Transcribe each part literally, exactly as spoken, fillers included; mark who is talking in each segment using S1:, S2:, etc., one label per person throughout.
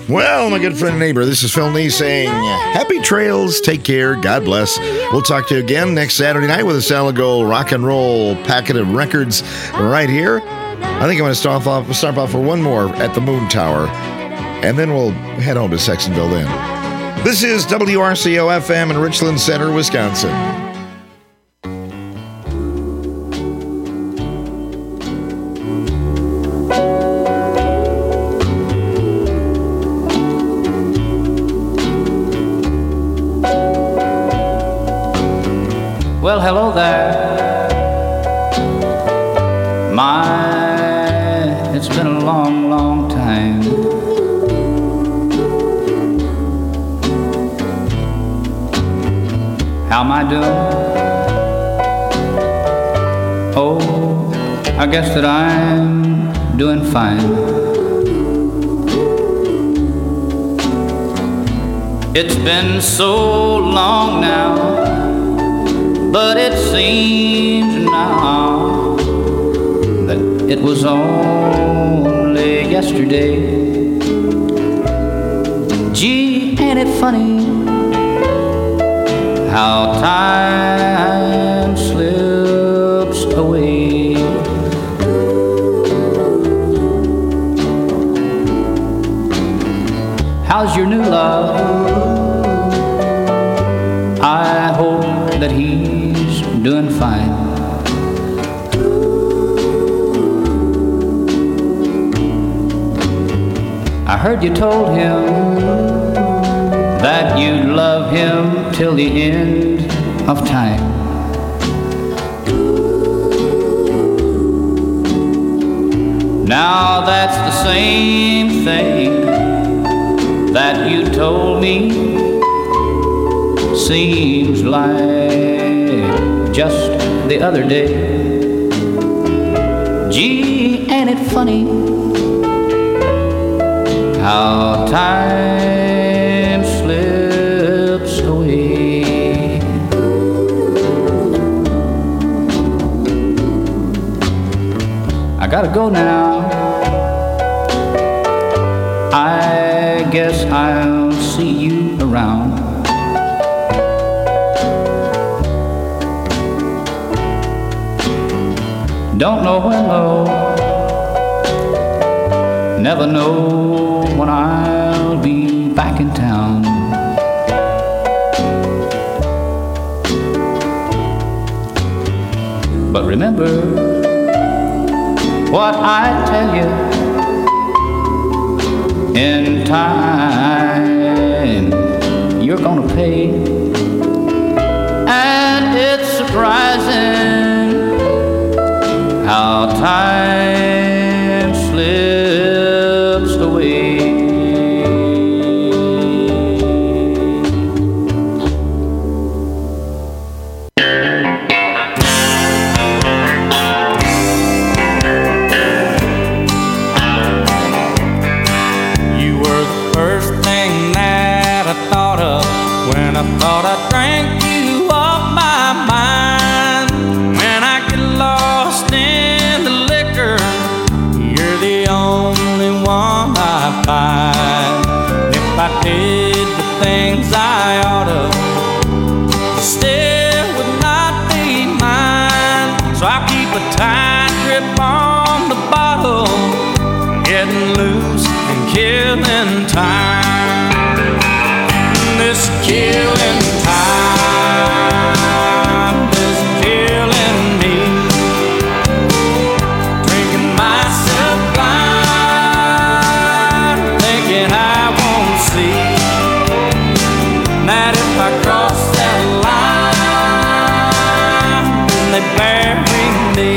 S1: Well, my good friend and neighbor, this is Phil Nee saying happy trails, take care, God bless. We'll talk to you again next Saturday night with a solid gold rock and roll packet of records right here. I think I'm going to start off, start off for one more at the Moon Tower, and then we'll head home to Sextonville then. This is W R C O F M in Richland Center, Wisconsin.
S2: Well, hello there. My, it's been a long, long time. How am I doing? Oh, I guess that I'm doing fine. It's been so long now, but it seems now that it was only yesterday. Gee, ain't it funny how time slips away? How's your new love? I hope that he's doing fine. I heard you told him that you'd love him till the end of time. Now that's the same thing that you told me. Seems like just the other day. Gee, ain't it funny how time slips away? I gotta go now. I guess I'll see you around. Don't know when though, never know when I'll be back in town. But remember what I tell you, in time you're gonna pay. And it's surprising how time slips away.
S3: You were the first thing that I thought of when I thought I drank you off my mind. When I get lost in the liquor, you're the only one I find. If I did the things I oughta, you still would not be mine. So I keep a tight grip on the bottle, getting loose and killing time. This killing time is killing me. Drinking myself blind, thinking I won't see that if I cross that line, then they bury me.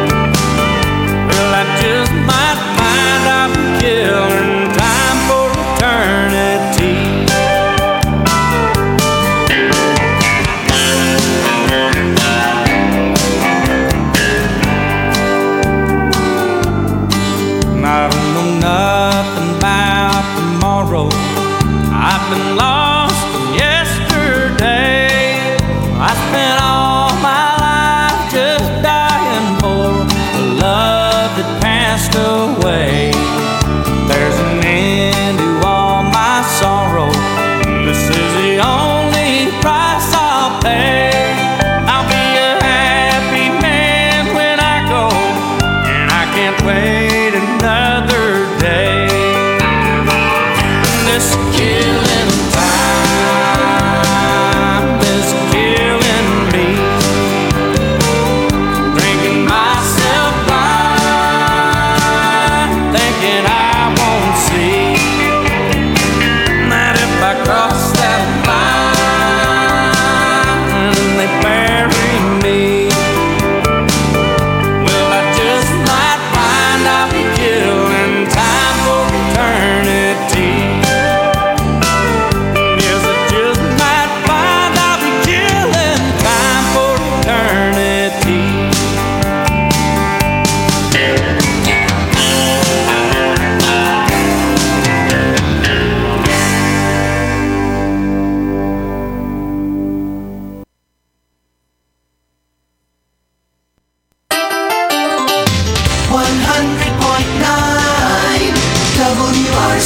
S3: Well, I just might find I'm killing time for a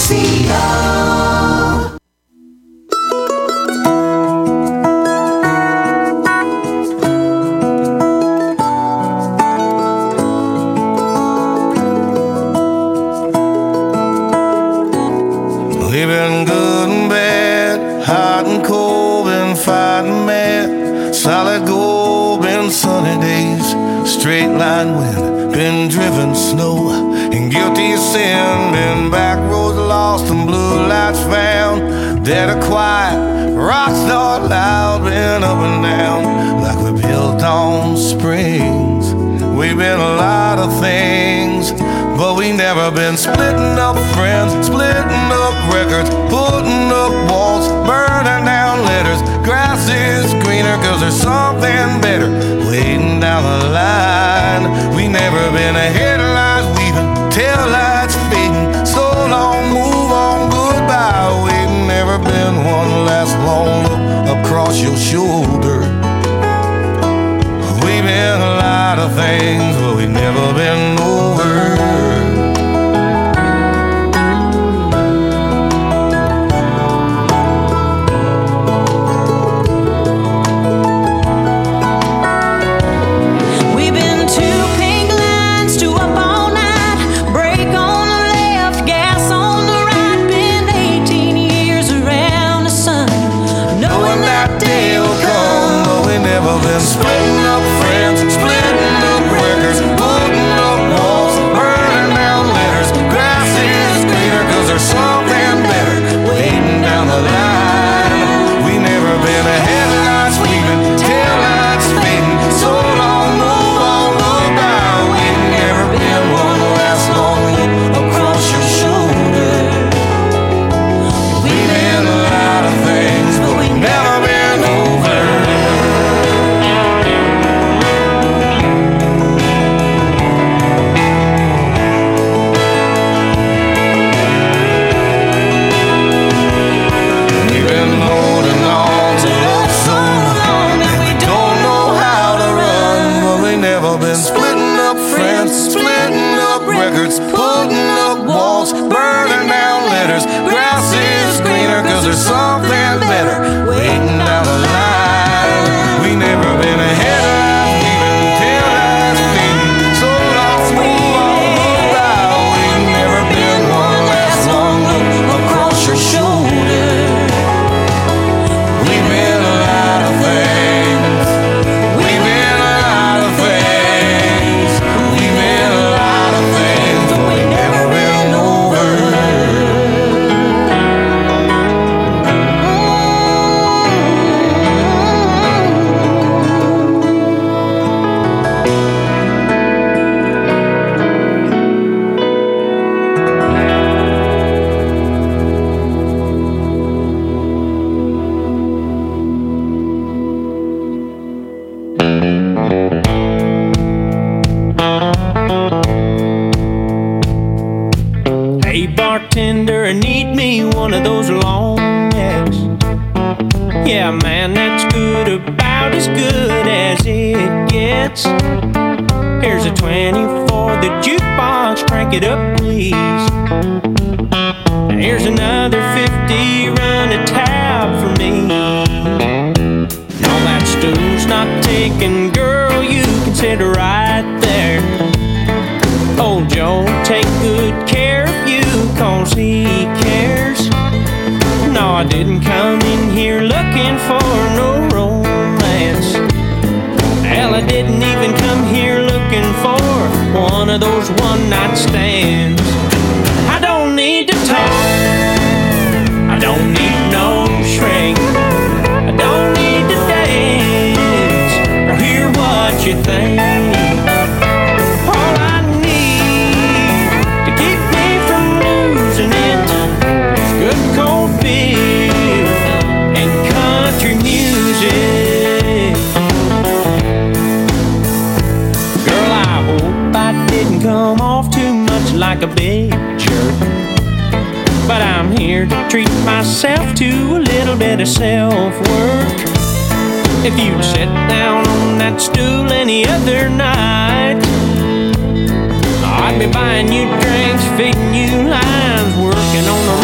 S4: C O.
S5: We've been good and bad, hot and cold, been fighting mad, solid gold, been sunny days, straight line wind, been driven snow, and guilty sin, been back roads lost and blue lights found, dead or quiet, rocks not loud, been up and down, like we built on springs. We've been a lot of things, but we never been splitting up friends, splitting up records, putting up walls, burning down letters. Grass is greener cause there's something better waiting down the line. We never been a headlights weaving, tail lights fading, so long, move on, goodbye. We've never been one last long look across your shoulder. We've been a lot of things, but we've never been over. Splitting up friends, splitting up records, putting up walls, burning down letters. Grass is greener cause there's something better waiting down the line. We never been a headlights weaving, tail lights fading, so long, move on, goodbye. We've never been one last long look across your shoulder. We've been a lot of things, but we've never been over. Been splitting up friends, splitting up records, putting up walls, burning down letters. Grass is greener cause there's something better waiting down the line. We never been ahead of leaving, tail lights fading, so long, move on, goodbye. We've never been one last long look across your shoulder. We've been a lot of things. We've been a lot of things.
S3: Bartender, need me one of those long necks. Yeah, man, that's good, about as good as it gets. Here's a twenty for the jukebox, crank it up, please. Here's another fifty, run a tab for me. No, that stool's not taken, girl, you can sit right there. Old Joe, take good care of you, cause he cares. No, I didn't come in here looking for no romance. Hell, I didn't even come here looking for one of those one-night stands. I don't need to talk, I don't need no shrink, I don't need to dance or hear what you think. Come off too much like a big jerk, but I'm here to treat myself to a little bit of self-work. If you'd sit down on that stool any other night, I'd be buying you drinks, feeding you lines, working on the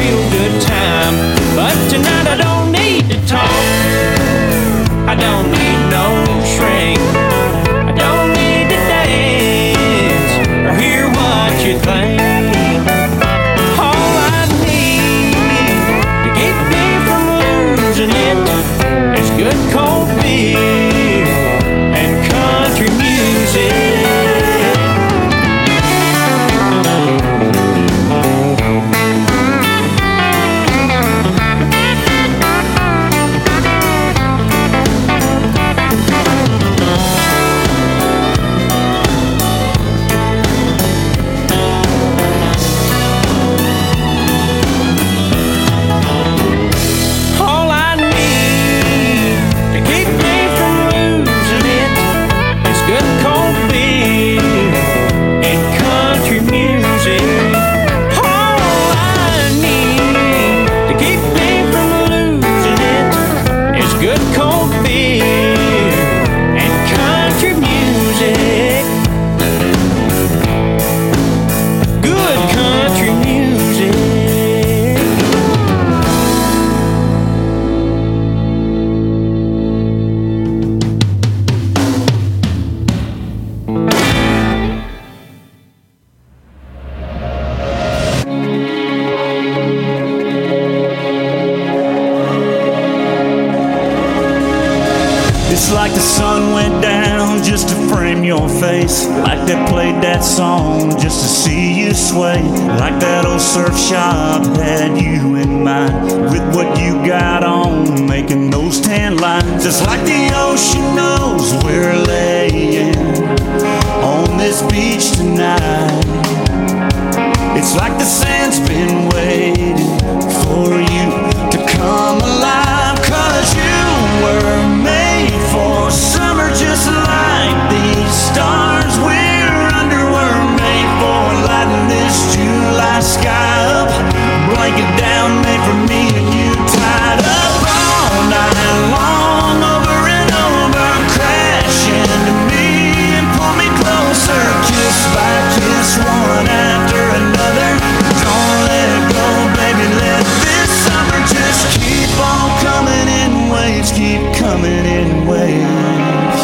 S6: your face, like they played that song just to see you sway, like that old surf shop had you in mind, with what you got on, making those tan lines. It's like the ocean knows we're laying on this beach tonight. It's like the sand's been waiting for you to come alive, 'cause you were made for summer just like these stars we're under were made for, lighting this July sky up, blanket down made for me and you, tied up all night long, over and over, crash into me and pull me closer, kiss by kiss, one after another. Don't let it go, baby, let this summer just keep on coming in waves, keep coming in waves.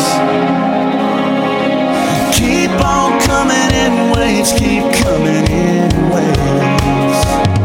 S6: Keep on coming in waves, keep coming in waves.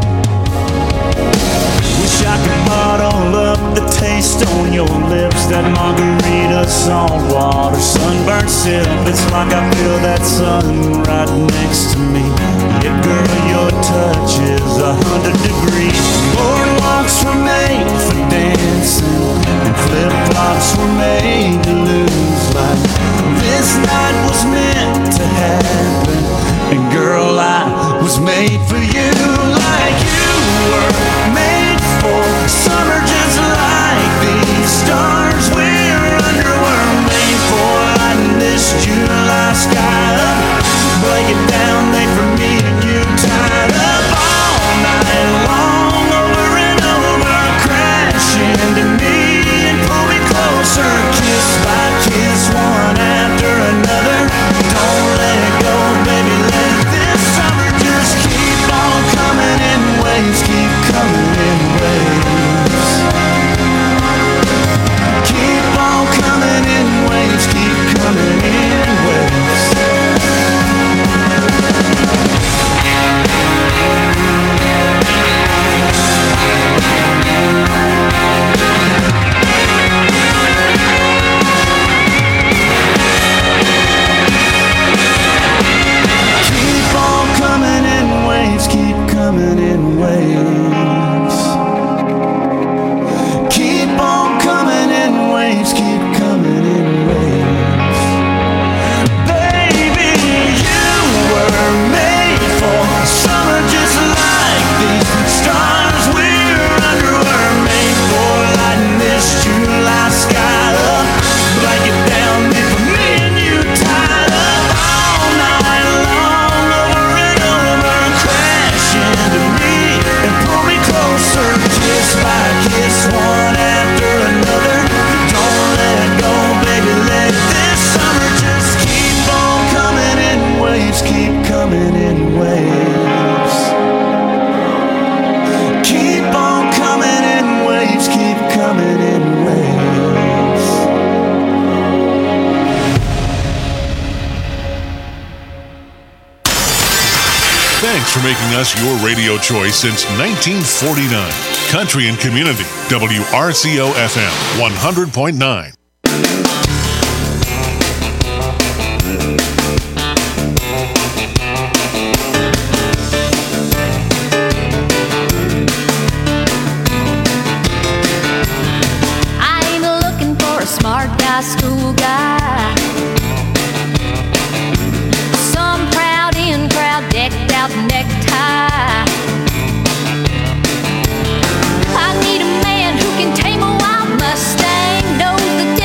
S6: Wish I could bottle up the taste on your lips, that margarita, salt water, sunburnt sip. It's like I feel that sun right next to me. Yeah, girl, your touch is a hundred degrees. Boardwalks were made for dancing, and flip-flops were made to lose. Like this night was meant to happen, and girl, I was made for you. Like you were made for summer just like these stars we're under were made for, lighting this July sky up, blanket down made for me and you, tied up all night long, over and over, crash into me and pull me closer, kiss by kiss, one after another. Don't let it go, baby, let this summer just keep on coming in waves, keep coming in waves. Keep on coming in waves, keep coming in waves. Keep on coming in waves, keep coming in waves. Keep on coming in waves, keep coming in waves. Baby, you were made for summer just like these stars we're under were made for, lighting this July sky up, blanket down made for me and you, tied up all night long, over and over, crash into me and pull me closer, kiss by kiss, one after another. Don't let it go, baby, let this summer just keep on coming in waves, keep coming in waves. Keep on coming in waves, keep coming in waves.
S7: Thanks for making us your radio choice since nineteen forty-nine. Country and Community, W R C O F M, one hundred point nine.
S4: I ain't looking for a smart guy, school guy. Some proud in crowd, decked out necktie. I need a man who can tame a wild Mustang, knows the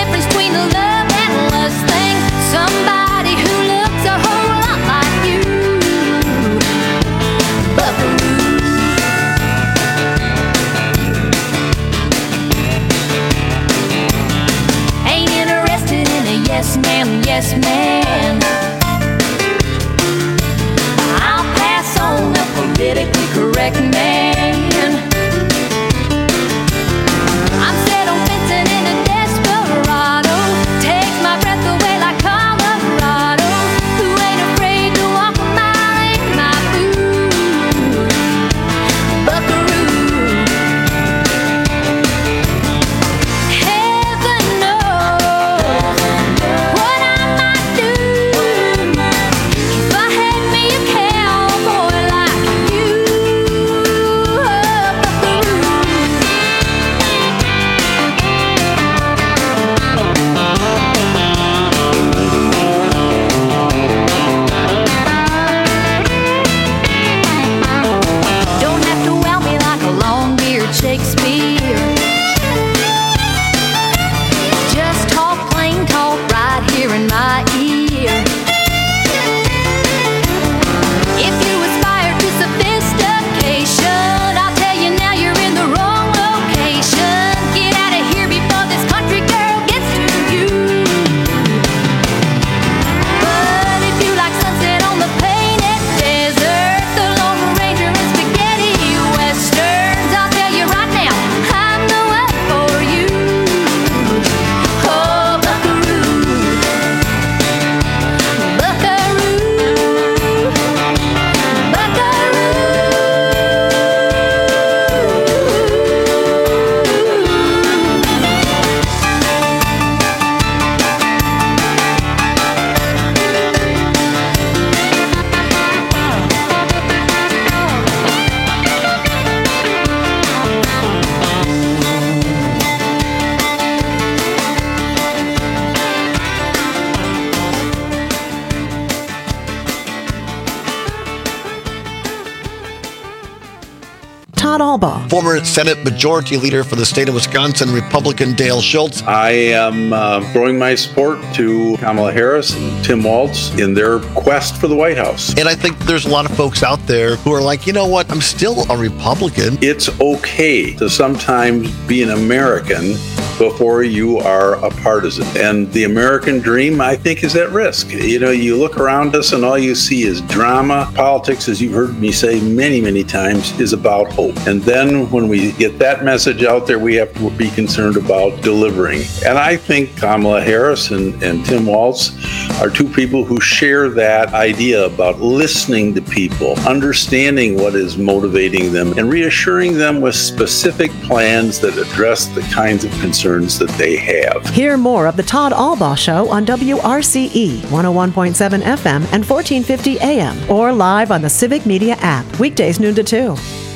S8: Todd Albaugh.
S9: Former Senate Majority Leader for the state of Wisconsin, Republican Dale Schultz.
S10: I am uh, throwing my support to Kamala Harris and Tim Walz in their quest for the White House.
S9: And I think there's a lot of folks out there who are like, you know what, I'm still a Republican.
S10: It's okay to sometimes be an American before you are a partisan. And the American dream, I think, is at risk. You know, you look around us and all you see is drama. Politics, as you've heard me say many, many times, is about hope. And then when we get that message out there, we have to be concerned about delivering. And I think Kamala Harris and, and Tim Walz are two people who share that idea about listening to people, understanding what is motivating them, and reassuring them with specific plans that address the kinds of concerns that they have.
S8: Hear more of the Todd Albaugh Show on W R C E one oh one point seven F M and fourteen fifty A M or live on the Civic Media app, weekdays noon to two.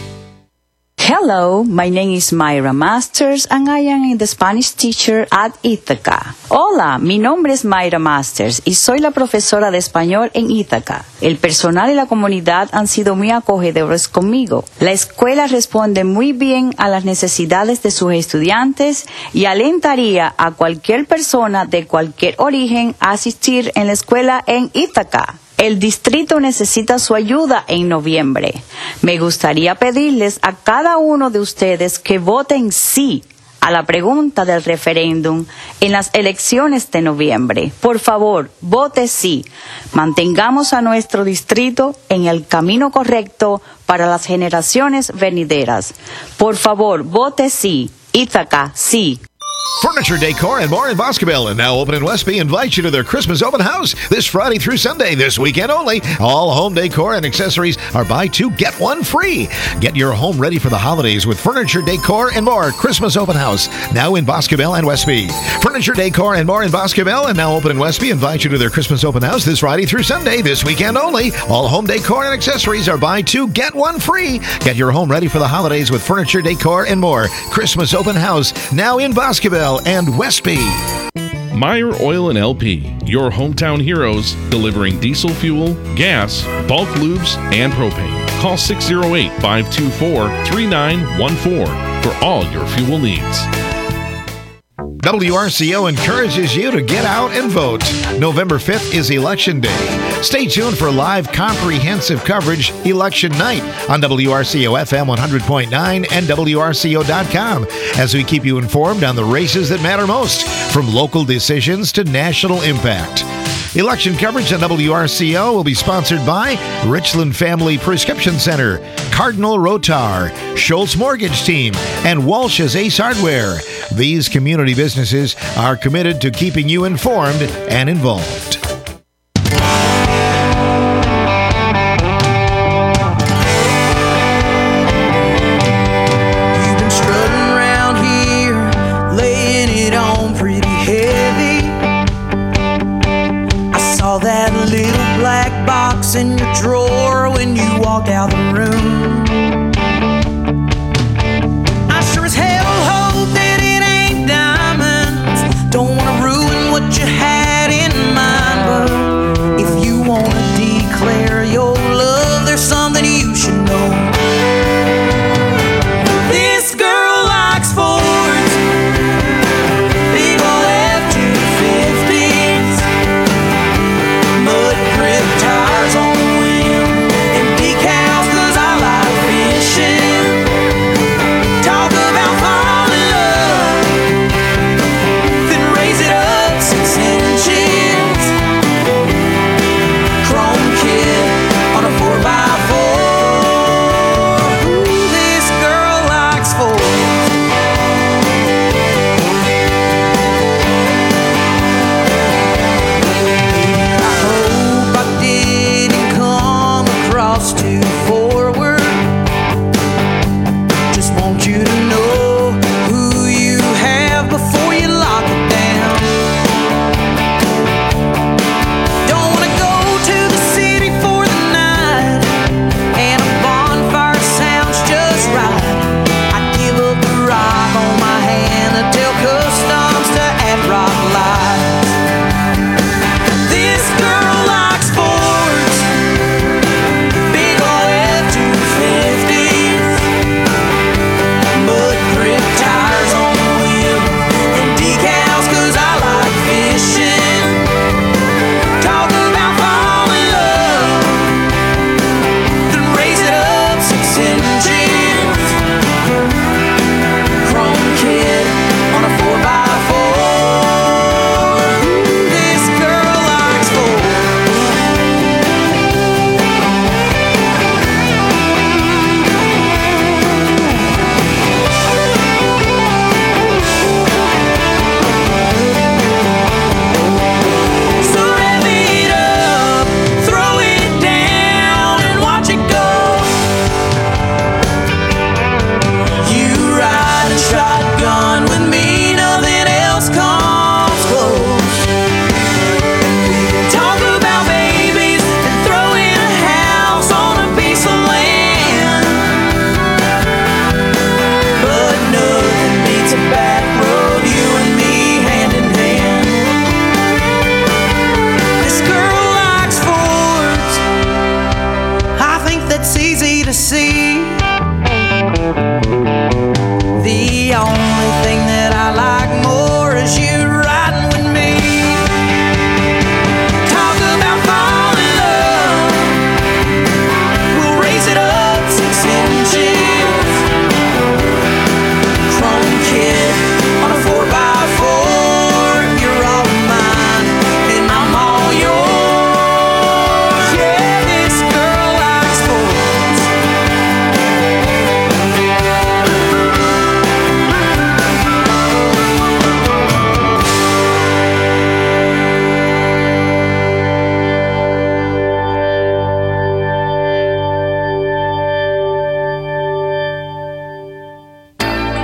S11: Hello, my name is Mayra Masters and I am the Spanish teacher at Ithaca. Hola, mi nombre es Mayra Masters y soy la profesora de español en Ithaca. El personal y la comunidad han sido muy acogedores conmigo. La escuela responde muy bien a las necesidades de sus estudiantes y alentaría a cualquier persona de cualquier origen a asistir en la escuela en Ithaca. El distrito necesita su ayuda en noviembre. Me gustaría pedirles a cada uno de ustedes que voten sí a la pregunta del referéndum en las elecciones de noviembre. Por favor, vote sí. Mantengamos a nuestro distrito en el camino correcto para las generaciones venideras. Por favor, vote sí. Ithaca, sí.
S1: Furniture, decor, and more in Boscobel, and now open in Westby, invite you to their Christmas open house this Friday through Sunday, this weekend only. All home decor and accessories are buy two, get one free. Get your home ready for the holidays with Furniture, Decor, and More Christmas open house, now in Boscobel and Westby. Furniture, Decor, and More in Boscobel, and now open in Westby, invite you to their Christmas open house this Friday through Sunday, this weekend only. All home decor and accessories are buy two, get one free. Get your home ready for the holidays with Furniture, Decor, and More Christmas open house, now in Boscobel and Westby.
S12: Meyer Oil and L P, your hometown heroes, delivering diesel fuel, gas, bulk lubes, and propane. Call six oh eight, five two four, three nine one four for all your fuel needs.
S1: W R C O encourages you to get out and vote. November fifth is Election Day. Stay tuned for live comprehensive coverage election night on W R C O F M one hundred point nine and W R C O dot com as we keep you informed on the races that matter most, from local decisions to national impact. Election coverage on W R C O will be sponsored by Richland Family Prescription Center, Cardinal Rotar, Schultz Mortgage Team, and Walsh's Ace Hardware. These community businesses are committed to keeping you informed and involved.
S13: You've been strutting around here, laying it on pretty heavy. I saw that little black box in your drawer when you walked out the room. I sure as hell hope that it ain't diamonds. Don't want to ruin what you had in mind,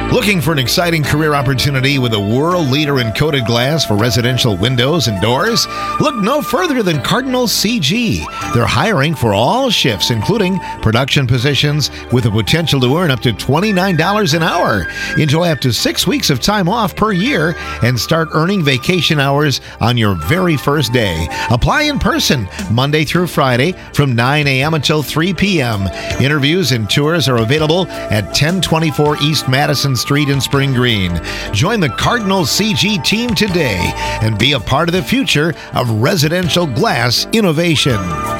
S1: Looking for an exciting career opportunity with a world leader in coated glass for residential windows and doors? Look no further than Cardinal C G. They're hiring for all shifts, including production positions, with the potential to earn up to twenty-nine dollars an hour. Enjoy up to six weeks of time off per year and start earning vacation hours on your very first day. Apply in person Monday through Friday from nine a.m. until three p.m. Interviews and tours are available at ten twenty-four East Madison Street in Spring Green. Join the Cardinal C G team today and be a part of the future of residential glass innovation.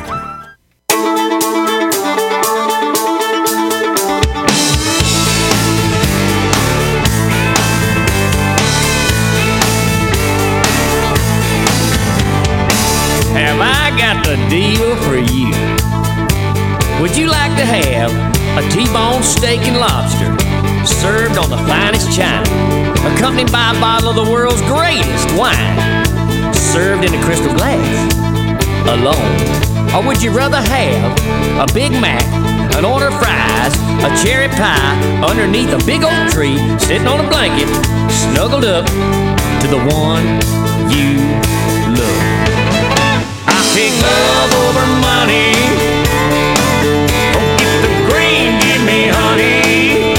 S14: Have I got the deal for you? Would you like to have a T-bone steak and lobster served on the finest china, accompanied by a bottle of the world's greatest wine, served in a crystal glass, alone? Or would you rather have a Big Mac, an order of fries, a cherry pie underneath a big oak tree, sitting on a blanket, snuggled up to the one you love? I pick love over money. Don't get the green, give me honey.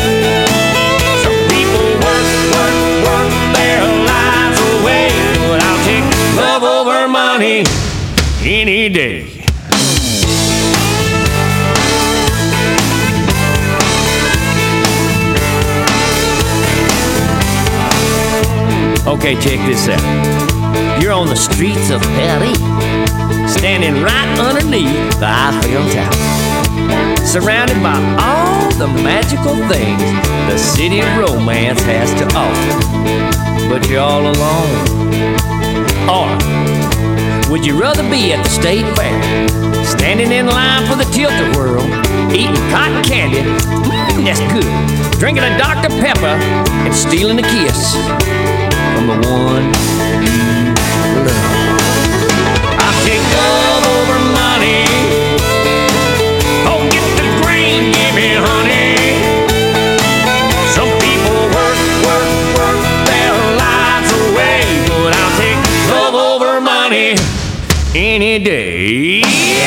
S14: Any day. Okay, check this out. You're on the streets of Paris, standing right underneath the Eiffel Tower, surrounded by all the magical things the city of romance has to offer. But you're all alone. Or would you rather be at the state fair, standing in line for the Tilt-A-Whirl, eating cotton candy, mm, that's good, drinking a Doctor Pepper, and stealing a kiss from the one you love? I take love over money. Oh, get the green, give me honey. Some people work, work, work their lives away, but I'll take love over money any day.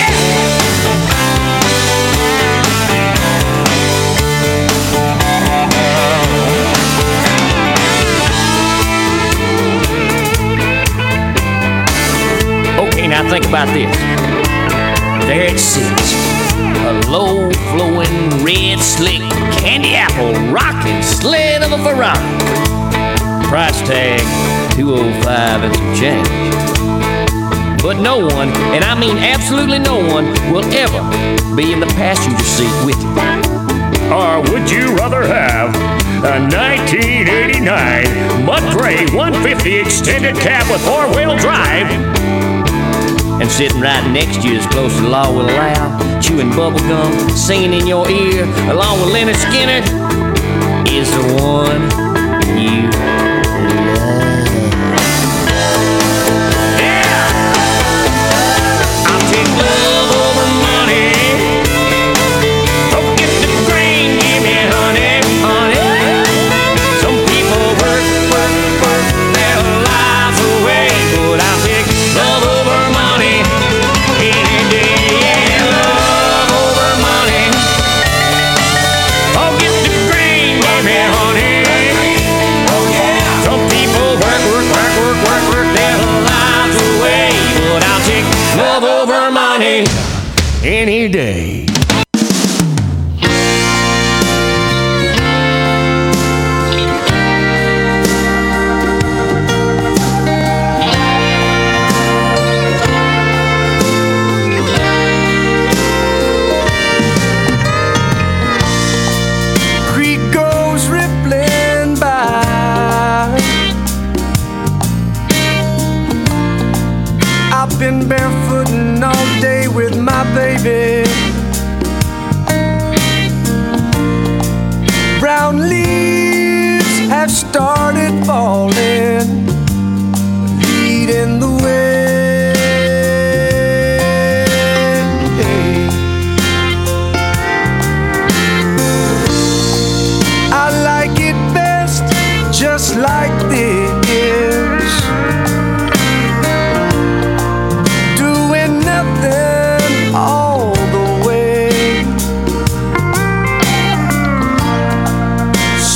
S14: Okay, now think about this. There it sits, a low-flowing, red, slick, candy apple rocking sled of a Ferrari. Price tag two oh five and some change. But no one, and I mean absolutely no one, will ever be in the passenger seat with you.
S15: Or would you rather have a nineteen eighty-nine Mud Gray one fifty extended cab with four-wheel drive?
S14: And sitting right next to you as close as the law will allow, chewing bubble gum, singing in your ear, along with Leonard Skinner, is the one you love.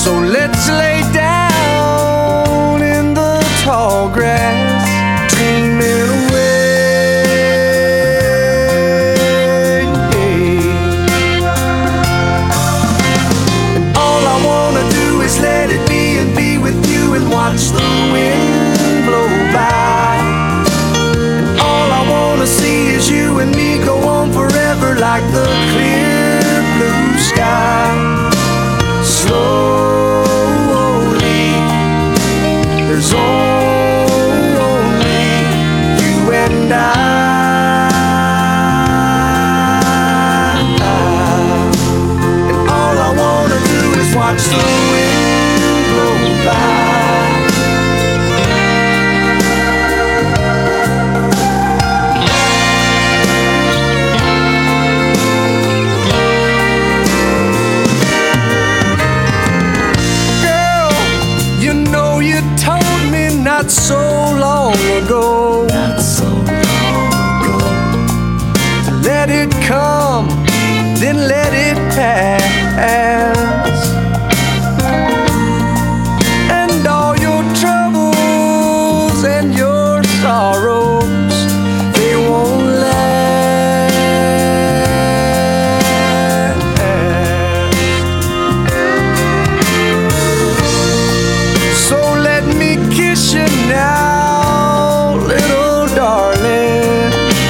S13: So let's lay down in the tall grass, dreaming away. And all I wanna do is let it be and be with you and watch the wind blow by. And all I wanna see is you and me go on forever like the clear blue sky. Slowly, there's only you and I. And all I wanna do is watch the wind blow by. Not so long ago, not so long ago, let it come, then let it pass. And all your troubles and your sorrows, they won't last. So let me kiss you now, little darling,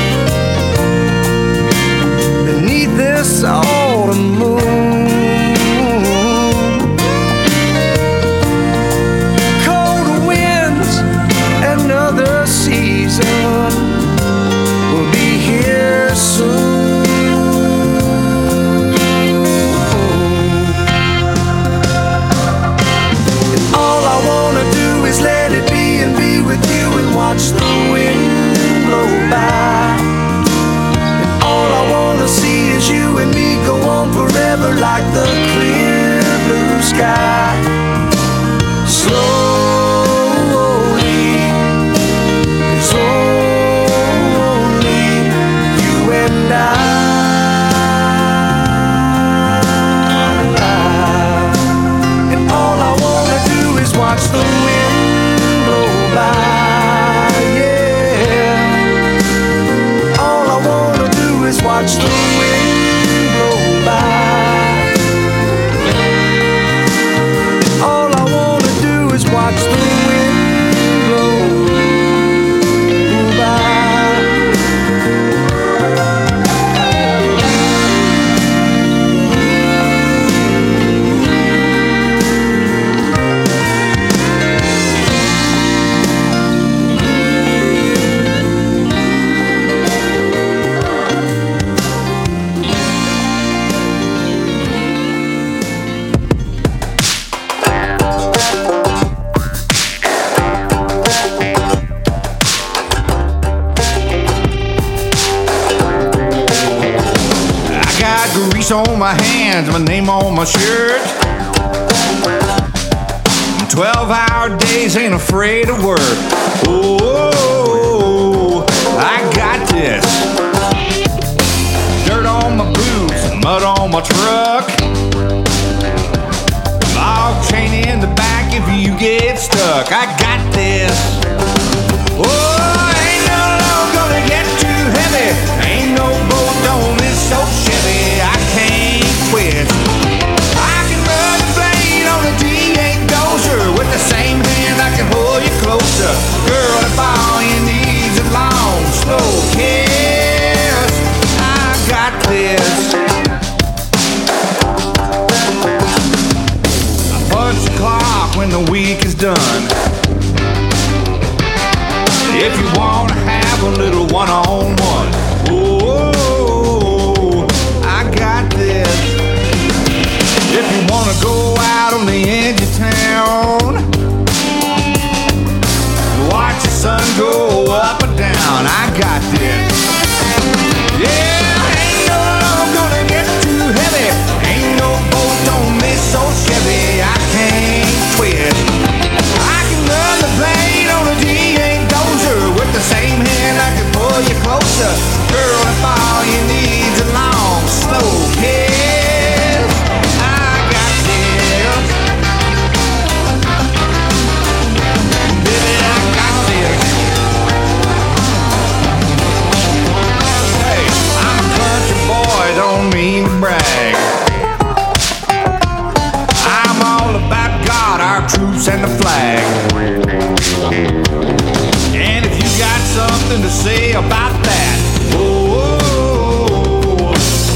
S13: beneath this autumn moon. Cold winds, another season will be here soon. And all I wanna do is let it be and be with you and watch the wind blow by. And all I wanna see is you and me go on forever like the clear blue sky. Slowly, it's only you and I. And all I wanna do is watch the wind blow by, yeah. All I wanna do is watch the wind blow by. All I wanna do is watch the wind blow by.
S16: On my hands, my name on my shirt. Twelve hour days, ain't afraid of work. Oh, I got this. Dirt on my boots, mud on my truck. Log chain in the back if you get stuck. I got this. Oh, ain't no load gonna get too heavy. Ain't no boat on this so Chevy. I can't quit. I can run the blade on a D eight Dozer. With the same hand I can hold you closer. Girl, if all you need's a long, slow kiss, I got this. I punch the clock when the week is done. If you wanna have a little one-on-one, oh, I got this. If you wanna go out on the edge of town, watch the sun go up and down, I got this. Yeah, ain't no load gonna get too heavy. Ain't no boat on this old Chevy. I can't quit. I can run the blade on a D eight Dozer. With the same hand I can pull you closer. Girl, if all you need's a long, slow kiss, I got this. our troops and the flag. And if you got something to say about that, oh, oh,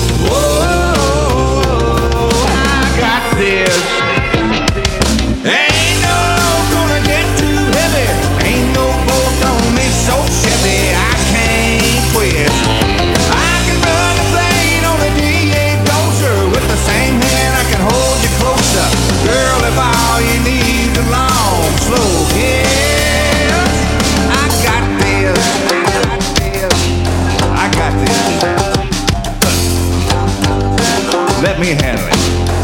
S16: oh, oh, I got this. Ain't no load gonna get too heavy. Ain't no boat gonna be so Chevy I can't quit. I can run the plane on a D eight dozer. With the same hand I can hold you closer. Girl, if all you need is a long, slow kiss, I got this. I got this. Let me handle it.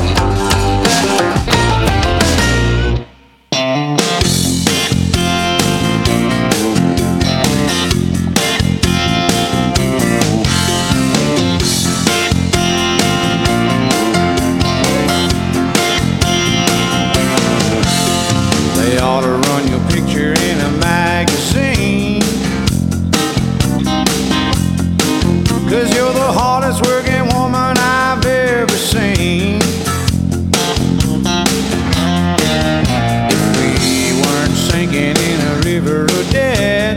S16: They ought to run your picture in a magazine, 'cause you're the hardest working woman I've ever seen. If we weren't sinking in a river of debt,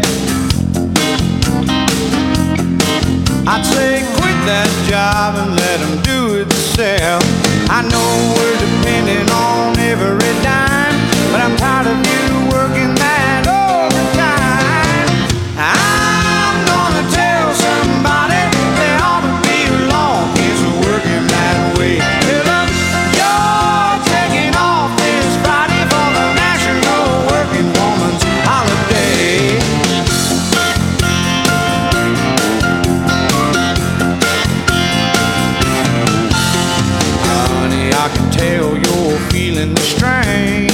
S16: I'd say quit that job and let them do it themselves. I know we're depending on every dime, but I'm tired of you working that overtime. I'm gonna tell somebody they ought to be along. It's working that way. Tell them you're taking off this Friday for the National Working Woman's Holiday. Honey, I can tell you're feeling the strain.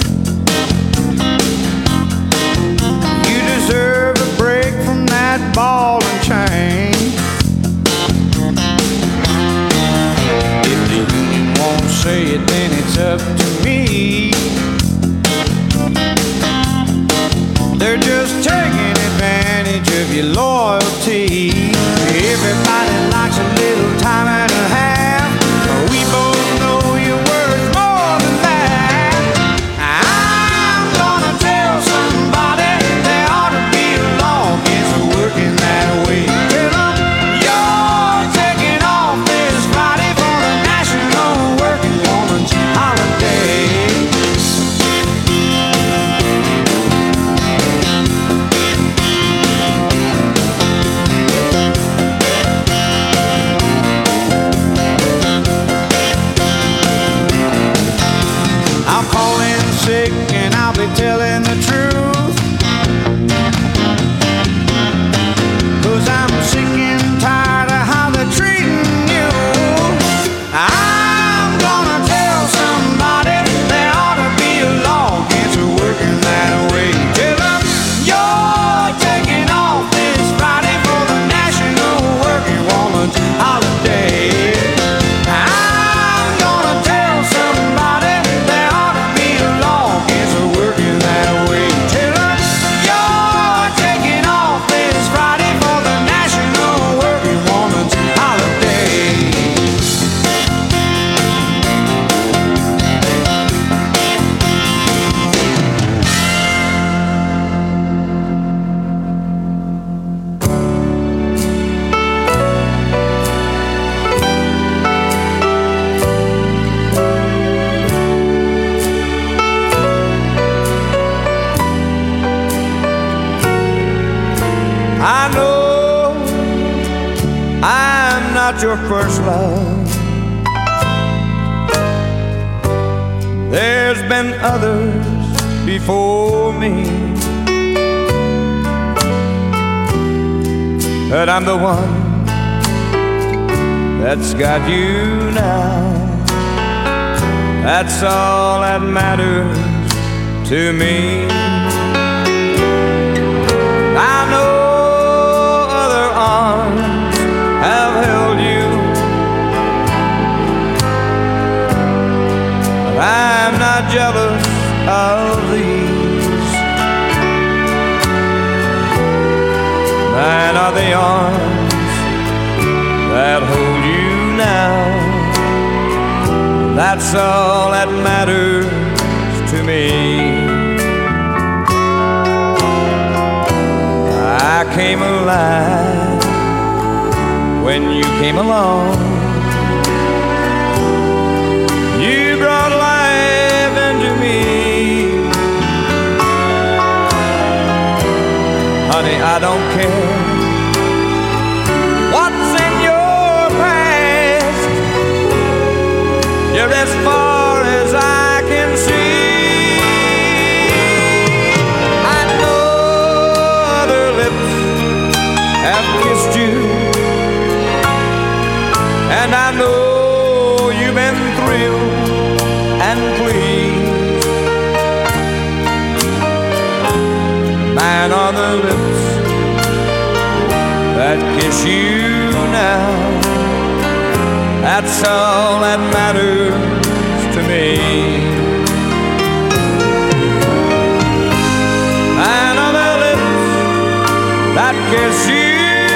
S16: You deserve a break from that ball and chain. If the union won't say it, then it's up to me. They're just taking advantage of your loyalty. Everybody likes a little time and a half. We both know you're worth more than that. I'm gonna tell somebody they ought to be along. It's working that way. Tell them you're taking off this Friday for the National Working Woman's Holiday. I'll call in sick and I'll be telling the truth, 'cause I'm sick and tired of how they're treating you. I'm gonna tell somebody they ought to be along. It's working that way. Tell them you're taking off this Friday for the National Working Woman's Holiday. I'm gonna tell somebody they ought to be along. It's working that way. Tell them you're taking off this Friday for the National Working Woman's Holiday. I know I'm not your first love. There's been others before me, but I'm the one that's got you now. That's all that matters to me. I know other arms have held you, but I'm not jealous of these. Mine are the arms that hold you now. That's all that matters to
S3: to me. I came alive when you came along. You brought life into me. Honey, I don't care what's in your past. You're as far as I can see. I know other lips have kissed you, and I know you've been thrilled and pleased. Mine are the lips that kiss you now. That's all that matters to me. Mine are the lips that kiss you.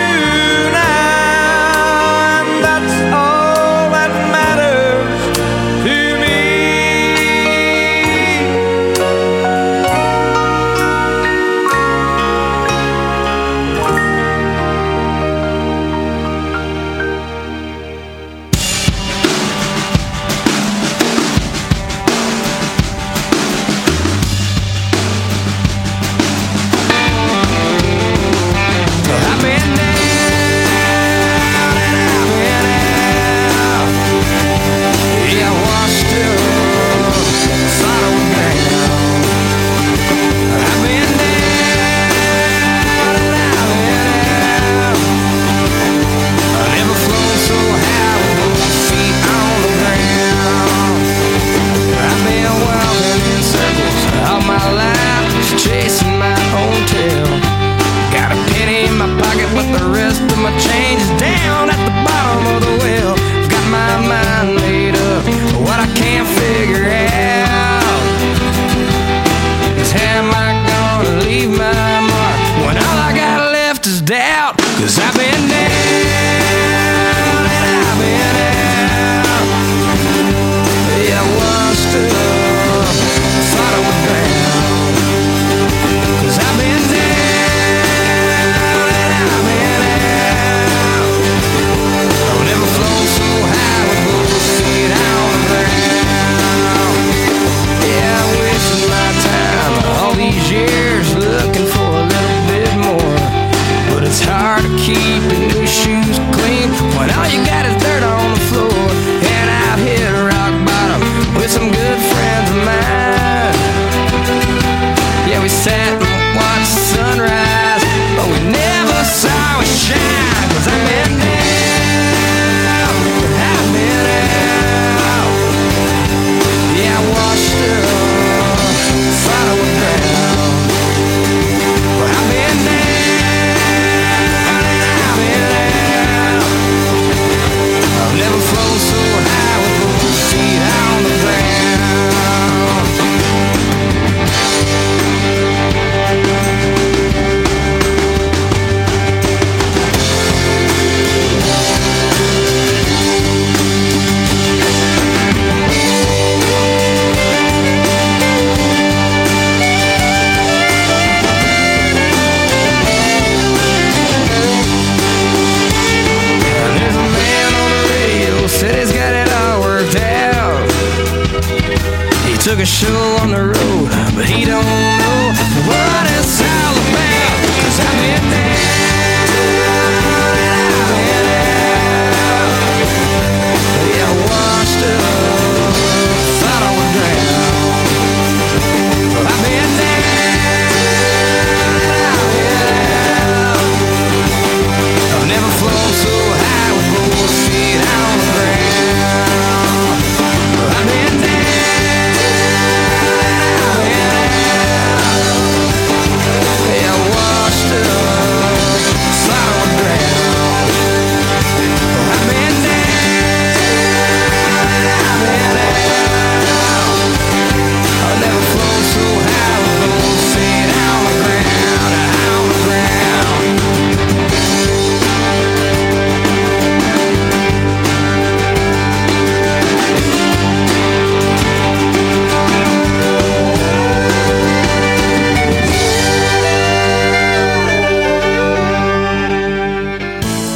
S13: Took a show on the road, but he don't know what it's all about. 'Cause I've been down and I've been out. Yeah, I washed up, thought I would drown. Well, I've been down and I've been out. I've never flown so high with both feet on the ground. Well, I've been down. Yeah.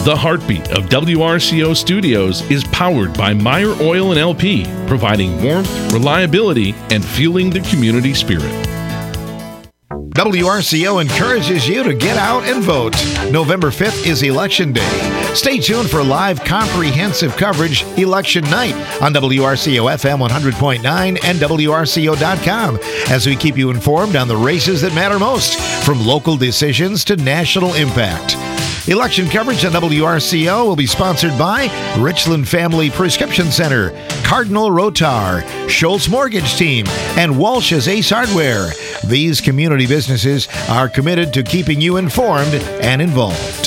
S12: The heartbeat of W R C O Studios is powered by Meyer Oil and L P, providing warmth, reliability, and fueling the community spirit.
S1: W R C O encourages you to get out and vote. November fifth is Election Day. Stay tuned for live comprehensive coverage election night on W R C O F M one hundred point nine and W R C O dot com as we keep you informed on the races that matter most, from local decisions to national impact. Election coverage on W R C O will be sponsored by Richland Family Prescription Center, Cardinal Rotar, Schultz Mortgage Team, and Walsh's Ace Hardware. These community businesses are committed to keeping you informed and involved.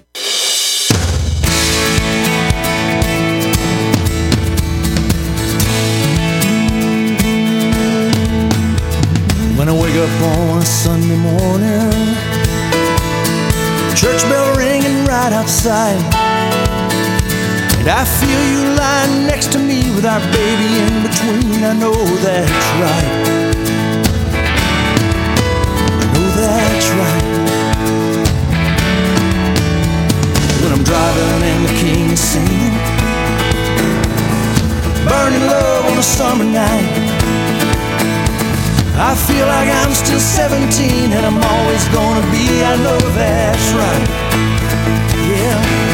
S13: When I wake up on a Sunday morning, church bell ringing right outside, and I feel you lying next to me with our baby in between. I know that's right. I know that's right. When I'm driving and the king is singing, burning love on a summer night, I feel like I'm still seventeen and I'm always gonna be. I know that's right. Yeah.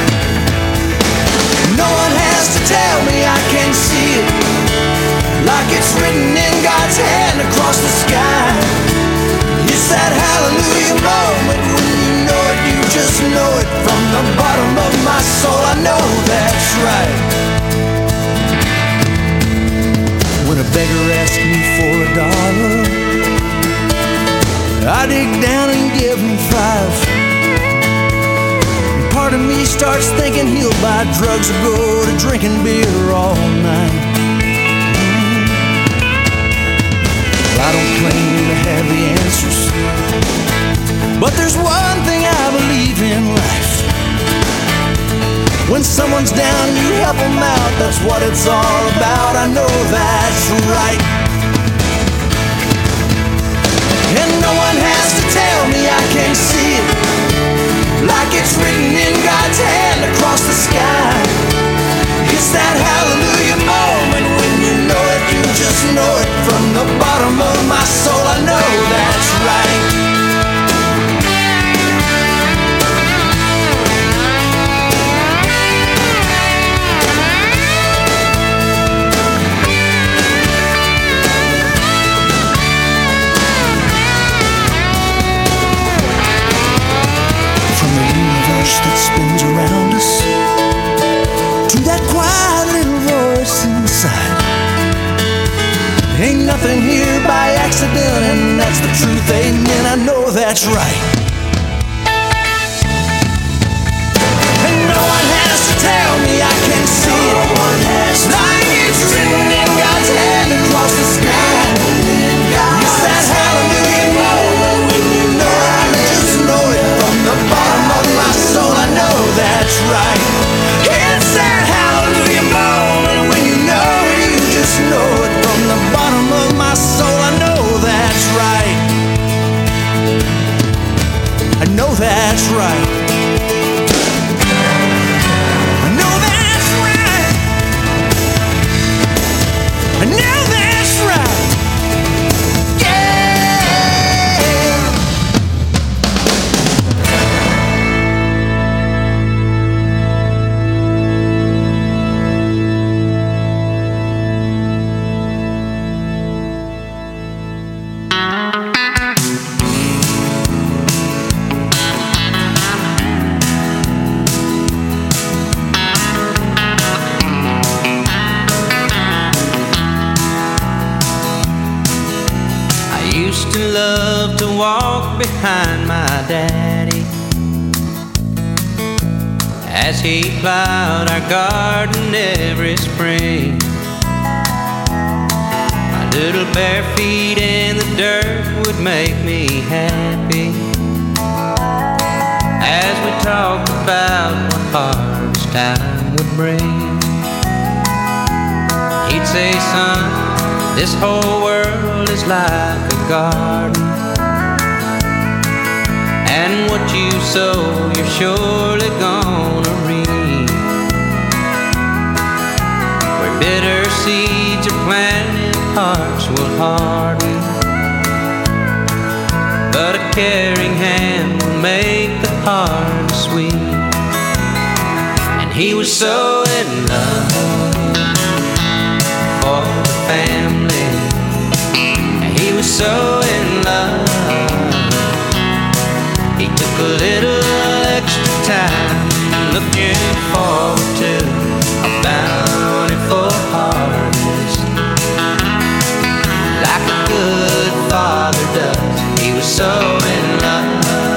S13: No one has to tell me I can't see it, like it's written in God's hand across the sky. It's that hallelujah moment when you know it, you just know it from the bottom of my soul. I know that's right. When a beggar asks me for a dollar, I dig down and give him five. And part of me starts thinking he'll buy drugs or go to drinking beer all night. I don't claim to have the answers, but there's one thing I believe in life. When someone's down, you help them out. That's what it's all about. I know that's right. And no one has to tell me I can't see it, like it's written in God's hand across the sky. It's that hallelujah moment when you know it, you just know it from the bottom of my soul. I know that's right. That spins around us, to that quiet little voice inside. Ain't nothing here by accident, and that's the truth, amen. I know that's right. And no one has to tell me I can't see it, like it's written in God's hand across the sky. It's that hallelujah moment when you know it, you just know it from the bottom of my soul. I know that's right. It's that hallelujah moment when you know it, you just know it from the bottom of my soul. I know that's right. I know that's right. I know that's right. I know that's right.
S2: Love to walk behind my daddy as he plowed our garden every spring. My little bare feet in the dirt would make me happy as we talked about what harvest time would bring. He'd say, son, this whole world is like a garden, and what you sow, you're surely gonna reap.
S3: Bitter seeds are planted, hearts will harden, but a caring hand will make the heart sweet. And he was so in love for the family, and he was so in love. He took a little extra time, looking forward to a bountiful harvest, like a good father does. He was so in love.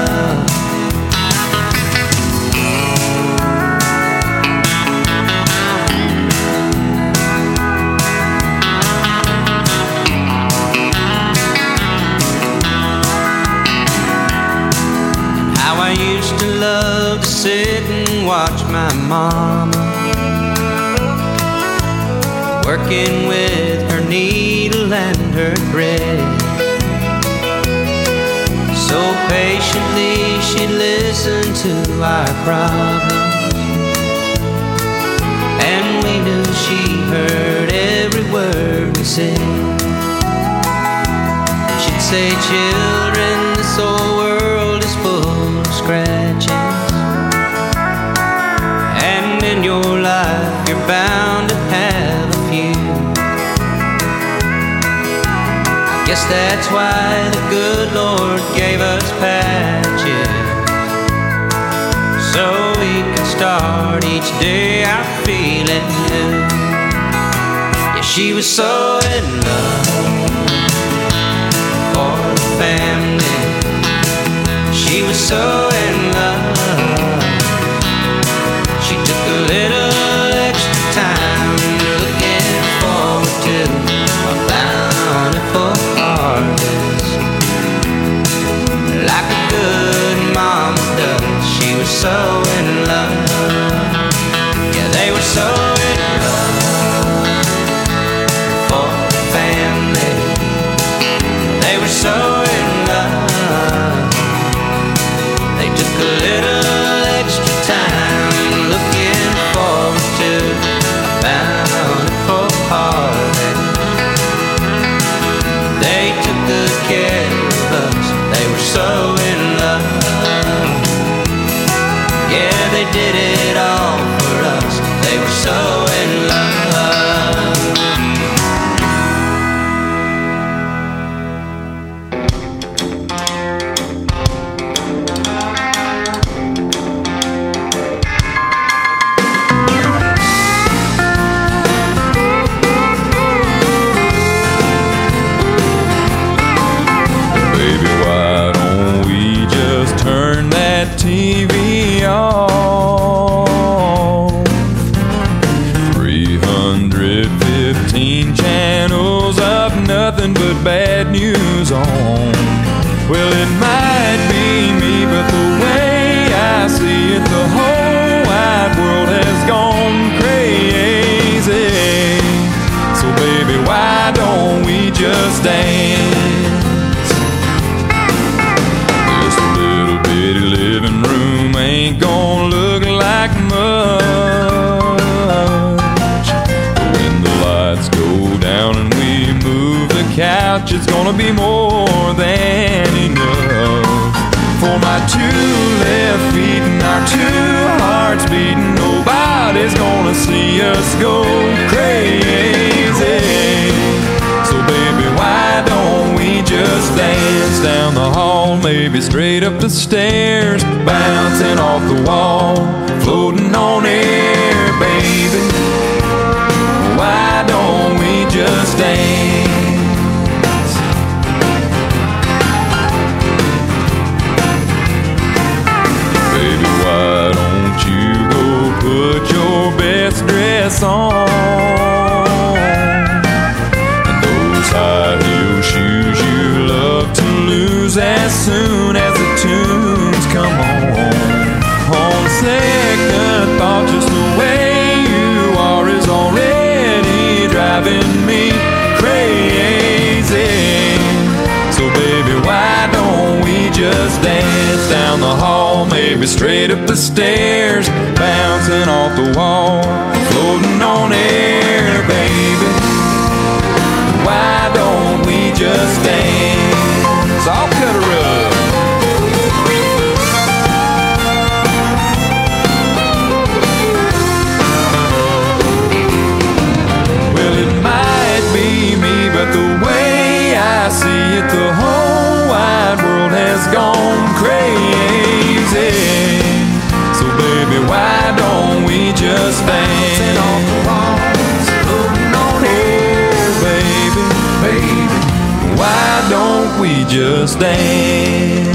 S3: How I used to love to sit and watch my mama working with her needle and her thread. So patiently she listened to our problems, and we knew she heard every word we said. She'd say, children, this old world is full of scratches, and in your life you're bound to have a few. I guess that's why the good Lord gave us patches, so we can start each day out feeling new. Yeah, she was so in love for the family. She was so in love. She took a little extra time, looking forward to a bountiful harvest, like a good mama does. She was so in love. Yeah, they were so in love for the family. They were so in love. They took a little extra time, looking forward to a bountiful harvest. They took good care of us. They were so in love. Yeah, they did it all for us. They were so in love.
S17: Baby, why don't we just turn that T V off? three hundred fifteen channels of nothing but bad news on. Well, it might be me, but the way I see it, the whole wide world has gone crazy. So baby, why don't we just dance? This little bitty living room ain't gonna look like much, but when the lights go down and we move the couch, it's gonna be more than enough for my two left feet and our two hearts beating. Nobody's gonna see us go crazy. So baby, why don't we just dance down the hall, maybe straight up the stairs, bouncing off the wall, floating on air, baby. Why don't we just dance? Baby, why don't you go put your best dress on, and those high heel shoes you love to lose as soon as the tunes come on. On second thought, just the way you are is already driving me crazy. So baby, why don't we just dance down the hall, maybe straight up the stairs, bouncing off the wall, floating on air, baby. we just dance.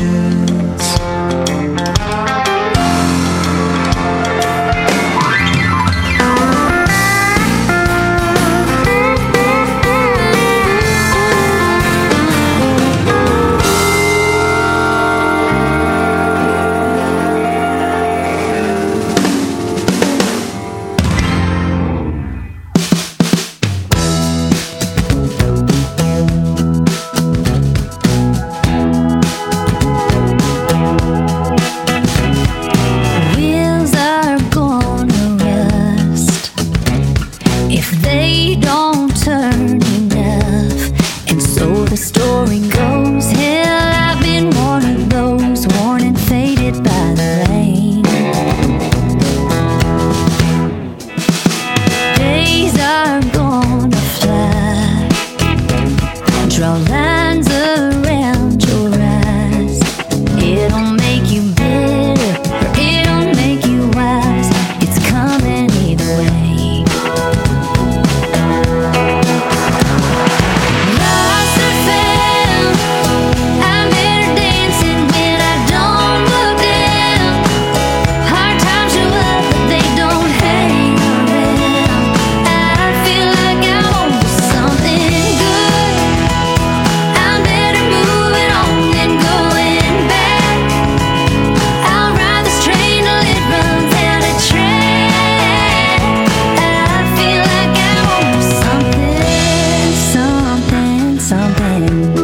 S4: Something